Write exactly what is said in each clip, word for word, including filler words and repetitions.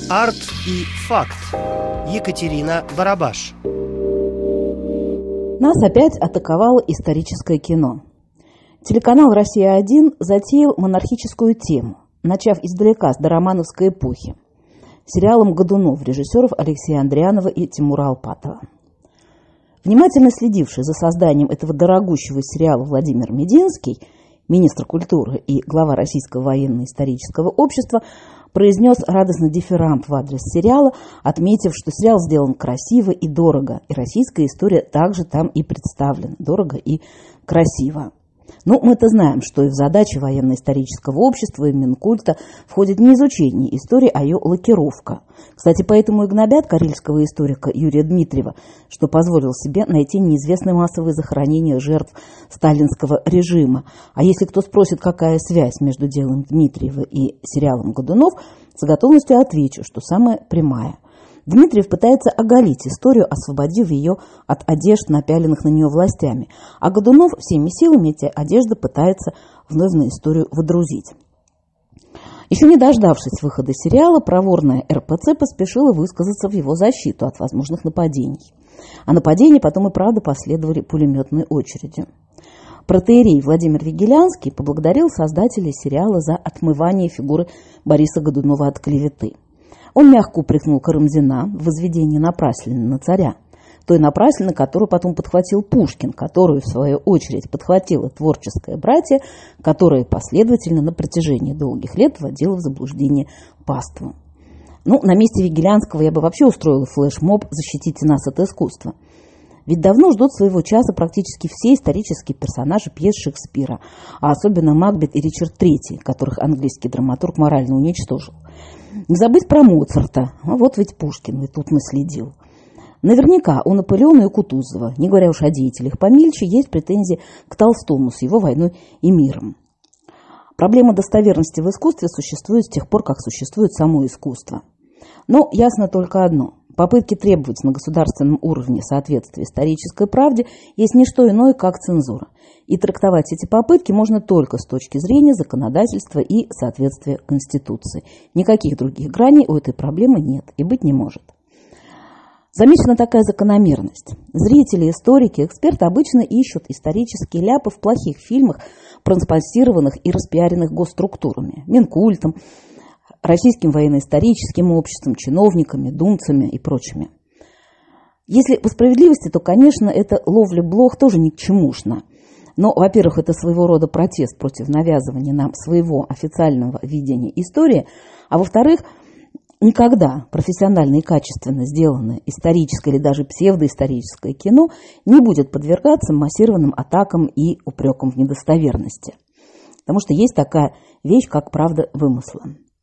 Арт и факт. Екатерина Барабаш. Нас опять атаковало историческое кино. Телеканал «Россия один» затеял монархическую тему, начав издалека с доромановской эпохи, сериалом «Годунов» режиссеров Алексея Андрианова и Тимура Алпатова. Внимательно следивший за созданием этого дорогущего сериала Владимир Мединский, министр культуры и глава Российского военно-исторического общества, произнес радостный дифирамб в адрес сериала, отметив, что сериал сделан красиво и дорого, и российская история также там и представлена дорого и красиво. Ну, мы-то знаем, что и в задачи военно-исторического общества и Минкульта входит не изучение истории, а ее лакировка. Кстати, поэтому и гнобят карельского историка Юрия Дмитриева, что позволил себе найти неизвестные массовые захоронения жертв сталинского режима. А если кто спросит, какая связь между делом Дмитриева и сериалом «Годунов», с готовностью отвечу, что самая прямая. Дмитриев пытается оголить историю, освободив ее от одежд, напяленных на нее властями, а Годунов всеми силами эти одежды пытается вновь на историю водрузить. Еще не дождавшись выхода сериала, проворная эр пэ цэ поспешила высказаться в его защиту от возможных нападений. А нападения потом и правда последовали пулеметной очередью. Протоиерей Владимир Вигелянский поблагодарил создателей сериала за отмывание фигуры Бориса Годунова от клеветы. Он мягко упрекнул Карамзина в возведении напраслины на царя, той напраслины, которую потом подхватил Пушкин, которую, в свою очередь, подхватило творческое братье, которое последовательно на протяжении долгих лет вводило в заблуждение паству. Ну, на месте Вигелянского я бы вообще устроила флешмоб «Защитите нас от искусства». Ведь давно ждут своего часа практически все исторические персонажи пьес Шекспира, а особенно Макбет и Ричард третий, которых английский драматург морально уничтожил. Не забыть про Моцарта, а вот ведь Пушкин и тут наследил. Наверняка у Наполеона и Кутузова, не говоря уж о деятелях помельче, есть претензии к Толстому с его «Войной и миром». Проблема достоверности в искусстве существует с тех пор, как существует само искусство. Но ясно только одно. Попытки требовать на государственном уровне соответствия исторической правде есть не что иное, как цензура. И трактовать эти попытки можно только с точки зрения законодательства и соответствия Конституции. Никаких других граней у этой проблемы нет и быть не может. Замечена такая закономерность. Зрители, историки, эксперты обычно ищут исторические ляпы в плохих фильмах, проспонсированных и распиаренных госструктурами, Минкультом, Российским военно-историческим обществом, чиновниками, думцами и прочими. Если по справедливости, то, конечно, эта ловля блох тоже ни к чемушна. Но, во-первых, это своего рода протест против навязывания нам своего официального видения истории, а во-вторых, никогда профессионально и качественно сделанное историческое или даже псевдоисторическое кино не будет подвергаться массированным атакам и упрекам в недостоверности. Потому что есть такая вещь, как правда вымысла.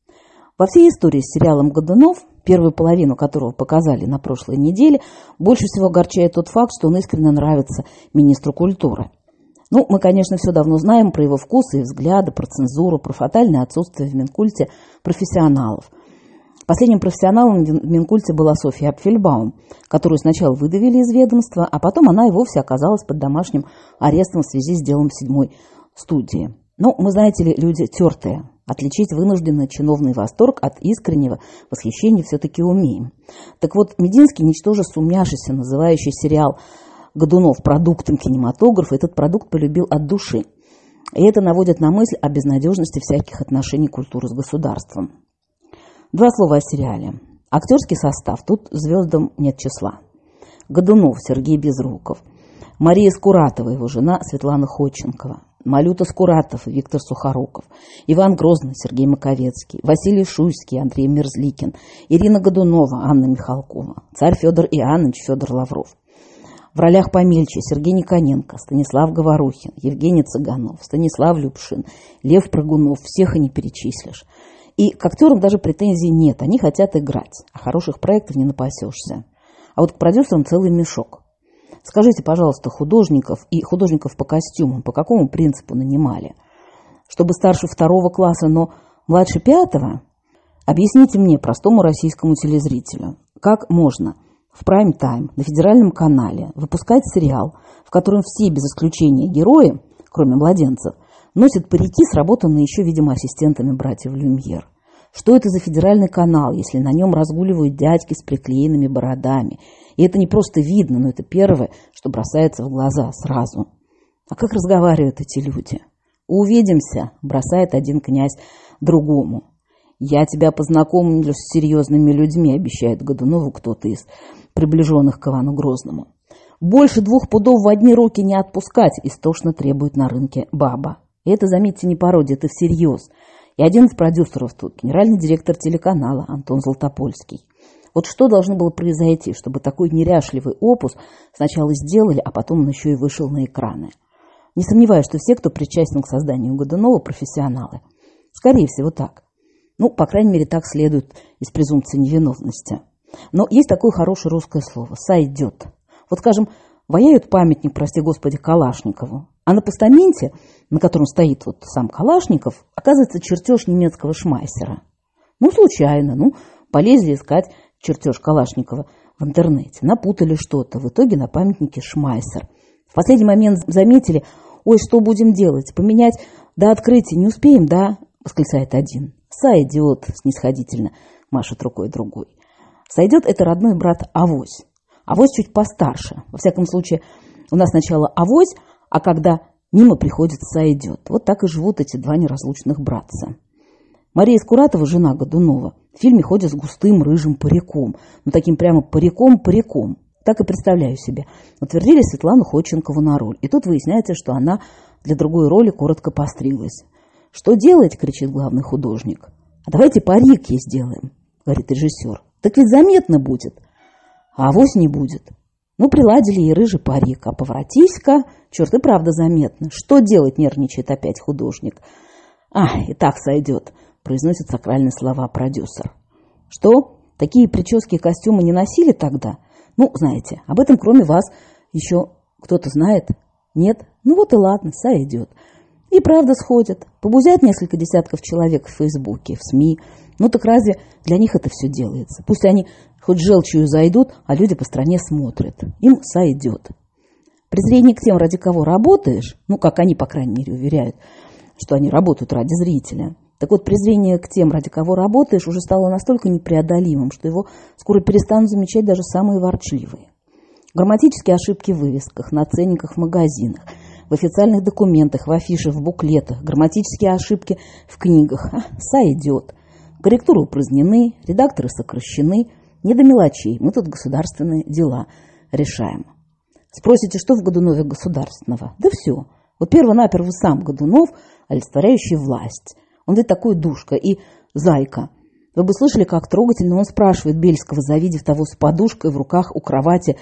Во всей истории с сериалом «Годунов», первую половину которого показали на прошлой неделе, больше всего огорчает тот факт, что он искренне нравится министру культуры. Ну, мы, конечно, все давно знаем про его вкусы и взгляды, про цензуру, про фатальное отсутствие в Минкульте профессионалов. Последним профессионалом в Минкульте была Софья Апфельбаум, которую сначала выдавили из ведомства, а потом она и вовсе оказалась под домашним арестом в связи с делом седьмой студии. Ну, мы, знаете ли, люди тертые. Отличить вынужденный чиновный восторг от искреннего восхищения все-таки умеем. Так вот, Мединский, ничтоже сумняшися, называющий сериал «Годунов» продуктом кинематографа, этот продукт полюбил от души. И это наводит на мысль о безнадежности всяких отношений культуры с государством. Два слова о сериале. Актерский состав. Тут звездам нет числа. Годунов Сергей Безруков, Мария Скуратова, его жена Светлана Ходченкова, Малюта Скуратов и Виктор Сухоруков, Иван Грозный, Сергей Маковецкий, Василий Шуйский, Андрей Мерзликин, Ирина Годунова, Анна Михалкова, царь Федор Иоаннович, Федор Лавров. В ролях помельче Сергей Никоненко, Станислав Говорухин, Евгений Цыганов, Станислав Любшин, Лев Прыгунов, всех и не перечислишь. И к актерам даже претензий нет, они хотят играть, а хороших проектов не напасешься. А вот к продюсерам целый мешок. Скажите, пожалуйста, художников и художников по костюмам по какому принципу нанимали? Чтобы старше второго класса, но младше пятого? Объясните мне, простому российскому телезрителю, как можно в прайм-тайм на федеральном канале выпускать сериал, в котором все без исключения герои, кроме младенцев, носят парики, сработанные еще, видимо, ассистентами братьев Люмьер. Что это за федеральный канал, если на нем разгуливают дядьки с приклеенными бородами? И это не просто видно, но это первое, что бросается в глаза сразу. А как разговаривают эти люди? «Увидимся», — бросает один князь другому. «Я тебя познакомлю с серьезными людьми», — обещает Годунову кто-то из приближенных к Ивану Грозному. «Больше двух пудов в одни руки не отпускать», — истошно требует на рынке баба. И это, заметьте, не пародия, это всерьез. И один из продюсеров тут, генеральный директор телеканала Антон Златопольский. Вот что должно было произойти, чтобы такой неряшливый опус сначала сделали, а потом он еще и вышел на экраны? Не сомневаюсь, что все, кто причастен к созданию Годунова, профессионалы. Скорее всего, так. Ну, по крайней мере, так следует из презумпции невиновности. Но есть такое хорошее русское слово «сойдет». Вот, скажем, ваяют памятник, прости господи, Калашникову, а на постаменте, на котором стоит вот сам Калашников, оказывается чертеж немецкого шмайсера. Ну, случайно, ну, полезли искать чертеж Калашникова в интернете, напутали что-то, в итоге на памятнике шмайсер. В последний момент заметили: «Ой, что будем делать? Поменять до открытия не успеем, да?» — восклицает один. «Сойдет», — снисходительно машет рукой другой. «Сойдет» — это родной брат авось. Авось чуть постарше. Во всяком случае, у нас сначала авось, а когда мимо приходит, сойдет. Вот так и живут эти два неразлучных братца. Мария Скуратова, жена Годунова, в фильме ходит с густым рыжим париком. Ну, таким прямо париком-париком. Так и представляю себе. Утвердили Светлану Ходченкову на роль. И тут выясняется, что она для другой роли коротко постриглась. «Что делать?» — кричит главный художник. «А давайте парик ей сделаем», — говорит режиссер. «Так ведь заметно будет». А авось не будет. Ну, приладили ей рыжий парик. А поворотись-ка, черт, и правда заметно. Что делать, нервничает опять художник. «А, и так сойдет», — произносит сакральные слова продюсер. «Что? Такие прически и костюмы не носили тогда? Ну, знаете, об этом кроме вас еще кто-то знает? Нет? Ну вот и ладно, сойдет». И правда сходят. Побузят несколько десятков человек в Фейсбуке, в СМИ. Ну так разве для них это все делается? Пусть они хоть желчью зайдут, а люди по стране смотрят. Им сойдет. Презрение к тем, ради кого работаешь, ну, как они, по крайней мере, уверяют, что они работают ради зрителя. Так вот, презрение к тем, ради кого работаешь, уже стало настолько непреодолимым, что его скоро перестанут замечать даже самые ворчливые. Грамматические ошибки в вывесках, на ценниках в магазинах, в официальных документах, в афишах, в буклетах, грамматические ошибки в книгах. А, сойдет. Корректуры упразднены, редакторы сокращены. Не до мелочей, мы тут государственные дела решаем. Спросите, что в Годунове государственного? Да все. Вот перво-наперво сам Годунов, олицетворяющий власть. Он ведь такой душка и зайка. Вы бы слышали, как трогательно он спрашивает Бельского, завидев того с подушкой в руках у кровати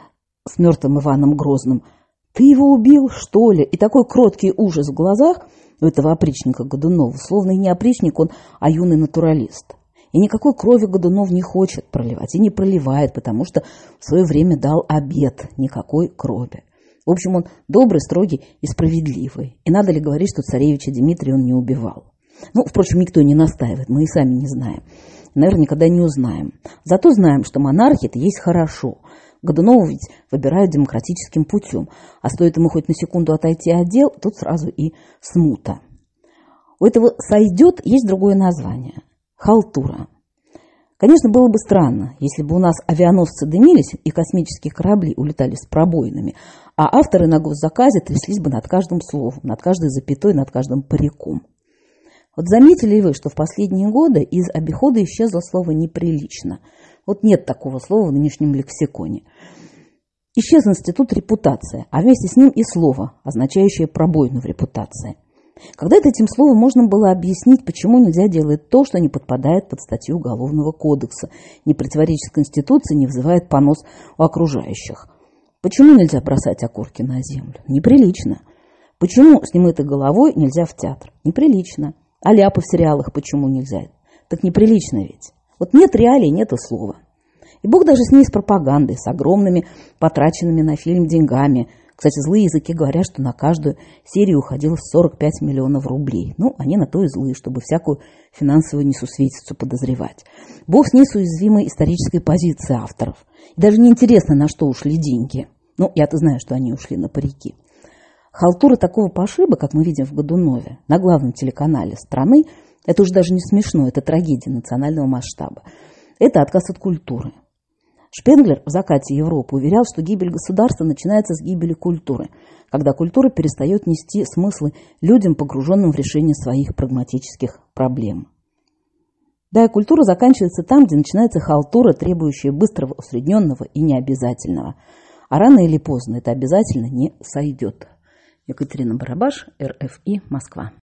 с мертвым Иваном Грозным. «Ты его убил, что ли?» И такой кроткий ужас в глазах у этого опричника Годунова, словно и не опричник он, а юный натуралист. И никакой крови Годунов не хочет проливать, и не проливает, потому что в свое время дал обет никакой крови. В общем, он добрый, строгий и справедливый. И надо ли говорить, что царевича Дмитрия он не убивал? Ну, впрочем, никто не настаивает, мы и сами не знаем. Наверное, никогда не узнаем. Зато знаем, что монархия – это есть хорошо. Годунова ведь выбирают демократическим путем. А стоит ему хоть на секунду отойти от дел, тут сразу и смута. У этого «сойдет» есть другое название – халтура. Конечно, было бы странно, если бы у нас авианосцы дымились и космические корабли улетали с пробоинами, а авторы на госзаказе тряслись бы над каждым словом, над каждой запятой, над каждым париком. Вот заметили ли вы, что в последние годы из обихода исчезло слово «неприлично»? Вот нет такого слова в нынешнем лексиконе. Исчез институт репутация, а вместе с ним и слово, означающее пробоину в репутации. Когда-то этим словом можно было объяснить, почему нельзя делать то, что не подпадает под статью Уголовного кодекса, не противоречит Конституции, не вызывает понос у окружающих. Почему нельзя бросать окурки на землю? Неприлично. Почему с немытой головой нельзя в театр? Неприлично. А ляпы в сериалах почему нельзя? Так неприлично ведь. Вот нет реалий, нет и слова. И бог даже с ней с пропагандой, с огромными потраченными на фильм деньгами. Кстати, злые языки говорят, что на каждую серию уходило сорок пять миллионов рублей. Ну, они на то и злые, чтобы всякую финансовую несусветицу подозревать. Бог с ней с уязвимой исторической позиции авторов. И даже неинтересно, на что ушли деньги. Ну, я-то знаю, что они ушли на парики. Халтура такого пошиба, как мы видим в Годунове, на главном телеканале страны, Это уже даже не смешно, это трагедия национального масштаба. Это отказ от культуры. Шпенглер в «Закате Европы» уверял, что гибель государства начинается с гибели культуры, когда культура перестает нести смыслы людям, погруженным в решение своих прагматических проблем. Да, и культура заканчивается там, где начинается халтура, требующая быстрого, усредненного и необязательного. А рано или поздно это обязательно не сойдет. Екатерина Барабаш, эр эф и, Москва.